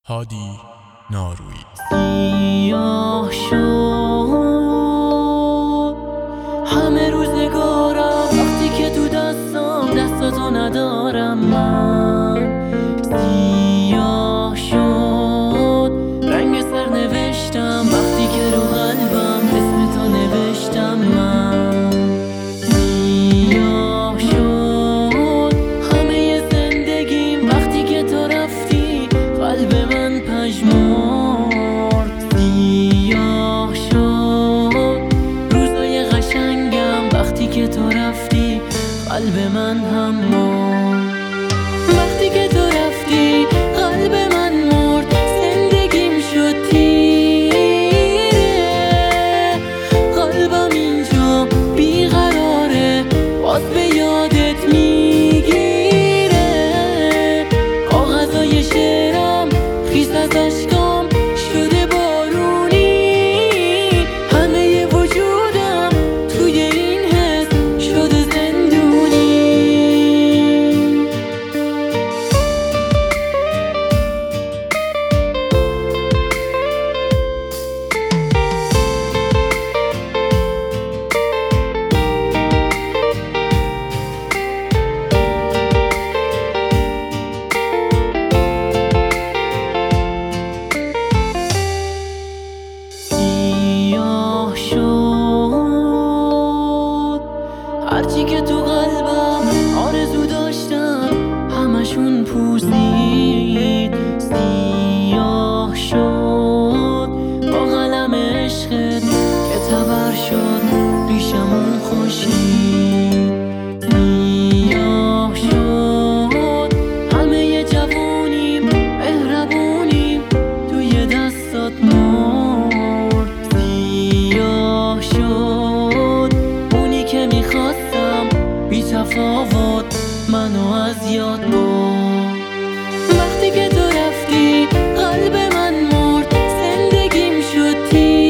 هادی نارویی. سیاه شد همه روزگارم وقتی که تو دستاتو ندارم من. سیاه شد رنگ سرنوشتم وقتی که رو قلبم اسمتو نوشتم من. سیاه شد همه زندگیم وقتی که تو رفتی قلب من پژمرد. سیاه شد روزای قشنگم وقتی که تو رفتی قلب من هم مرد. وقتی که تو رفتی قلب من مرد، زندگیم شد تیره، قلبم اینجا بیقراره باز به یادت میگیره. کاغذای شعرم خیس از اشکام شده بارونی، همه وجودم توی این حس شده زندونی. هرچی که تو قلبم آرزو داشتم همشون پوسید. سیاه شد با قلم عشقت که تبر شد ریشمون خورشید. سیاه شد همه جوونیم مهربونیم توی دستات مرد. سیاه شد اونی که میخواستم بی تفاوت منو از یاد برد. وقتی که تو رفتی قلب من مرد، زندگیم شد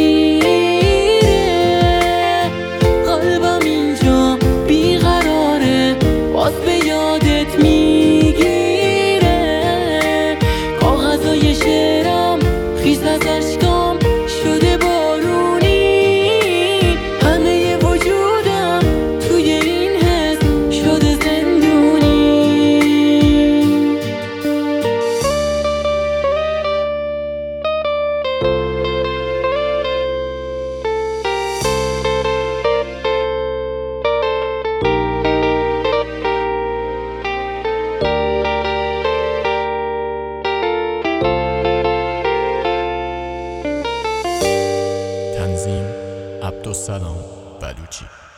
تیره، قلبم اینجا بیقراره باز به یادت میگیره. کاغذای شعرم خیس از اشکام شده بارونی، همه وجودم توی این حس شده زندونی. تنظیم عبدالسلام بلوچی.